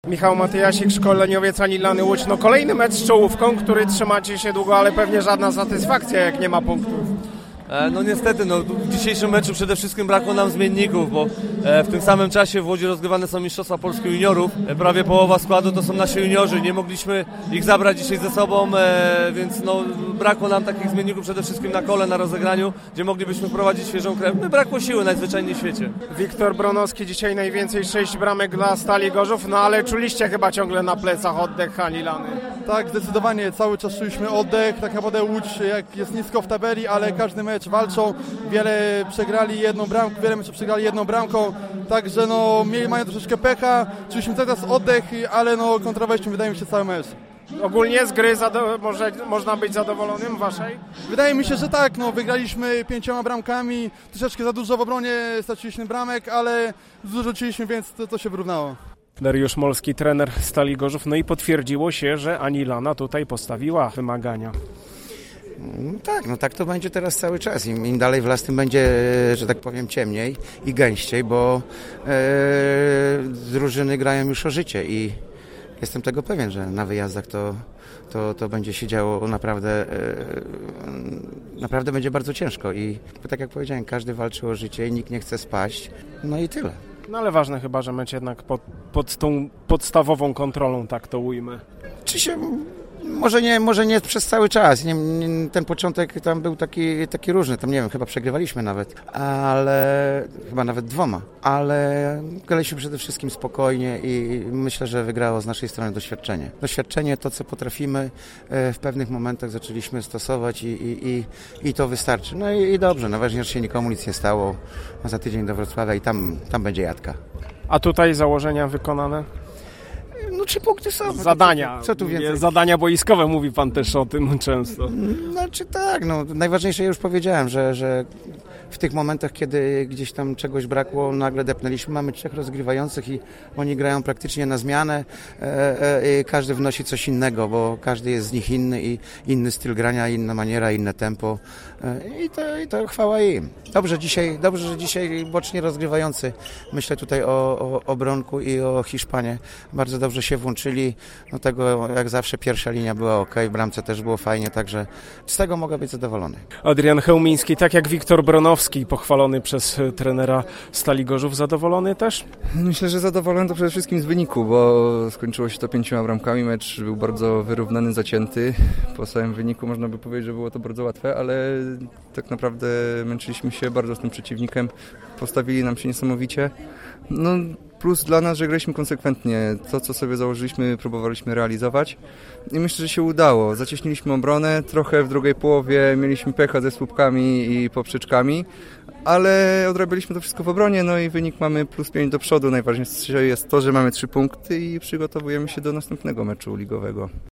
Michał Matyjasik, szkoleniowiec Anilany Łódź. No kolejny mecz z czołówką, który trzymacie się długo, ale pewnie żadna satysfakcja, jak nie ma punktów. No niestety, w dzisiejszym meczu przede wszystkim brakło nam zmienników, bo w tym samym czasie w Łodzi rozgrywane są Mistrzostwa Polski Juniorów. Prawie połowa składu to są nasi juniorzy, nie mogliśmy ich zabrać dzisiaj ze sobą, więc brakło nam takich zmienników przede wszystkim na kole, na rozegraniu, gdzie moglibyśmy prowadzić świeżą krew. Brakło siły najzwyczajniej w świecie. Wiktor Bronowski, dzisiaj najwięcej 6 bramek dla Stali Gorzów, ale czuliście chyba ciągle na plecach oddech Anilany. Tak, zdecydowanie, cały czas czuliśmy oddech, tak naprawdę Łódź jest nisko w tabeli, ale każdy mecz walczą, wiele meczów przegrali jedną bramką, także mają troszeczkę pecha, czuliśmy teraz oddech, ale kontra wejściem wydaje mi się cały mecz. Ogólnie z gry można być zadowolonym waszej? Wydaje mi się, że tak, wygraliśmy 5 bramkami, troszeczkę za dużo w obronie straciliśmy bramek, ale zrzuciliśmy, więc to się wyrównało. Dariusz Molski, trener Stali Gorzów, i potwierdziło się, że Anilana tutaj postawiła wymagania. Tak to będzie teraz cały czas. Im dalej w las, tym będzie, że tak powiem, ciemniej i gęściej, bo drużyny grają już o życie i jestem tego pewien, że na wyjazdach to będzie się działo naprawdę będzie bardzo ciężko i tak jak powiedziałem, każdy walczy o życie i nikt nie chce spaść, i tyle. Ale ważne chyba, że mecz jednak pod tą podstawową kontrolą, tak to ujmę. Może nie przez cały czas. Ten początek tam był taki różny. Tam nie wiem, chyba przegrywaliśmy nawet, ale chyba nawet 2. Ale graliśmy przede wszystkim spokojnie i myślę, że wygrało z naszej strony doświadczenie. Doświadczenie, to co potrafimy w pewnych momentach zaczęliśmy stosować i to wystarczy. I dobrze, najważniejsze, że się nikomu nic nie stało. A za tydzień do Wrocławia i tam będzie jadka. A tutaj założenia wykonane? 3 punkty są. Zadania. Co tu więcej? Zadania boiskowe, mówi pan też o tym często. Najważniejsze już powiedziałem, że w tych momentach, kiedy gdzieś tam czegoś brakło, nagle depnęliśmy. Mamy 3 rozgrywających i oni grają praktycznie na zmianę. Każdy wnosi coś innego, bo każdy jest z nich inny i inny styl grania, inna maniera, inne tempo. I to chwała im. Dobrze, że dzisiaj bocznie rozgrywający, myślę tutaj o Bronku i o Hiszpanie, bardzo dobrze się włączyli. Tego jak zawsze pierwsza linia była ok, w bramce też było fajnie, także z tego mogę być zadowolony. Adrian Chełmiński, tak jak Wiktor Bronowski, pochwalony przez trenera Stali Gorzów, zadowolony też? Myślę, że zadowolony to przede wszystkim z wyniku, bo skończyło się to 5 bramkami, mecz był bardzo wyrównany, zacięty. Po samym wyniku można by powiedzieć, że było to bardzo łatwe, ale tak naprawdę męczyliśmy się bardzo z tym przeciwnikiem, postawili nam się niesamowicie. Plus dla nas, że graliśmy konsekwentnie. To, co sobie założyliśmy, próbowaliśmy realizować i myślę, że się udało. Zacieśniliśmy obronę, trochę w drugiej połowie mieliśmy pecha ze słupkami i poprzeczkami, ale odrabialiśmy to wszystko w obronie, i wynik mamy +5 do przodu. Najważniejsze jest to, że mamy 3 punkty i przygotowujemy się do następnego meczu ligowego.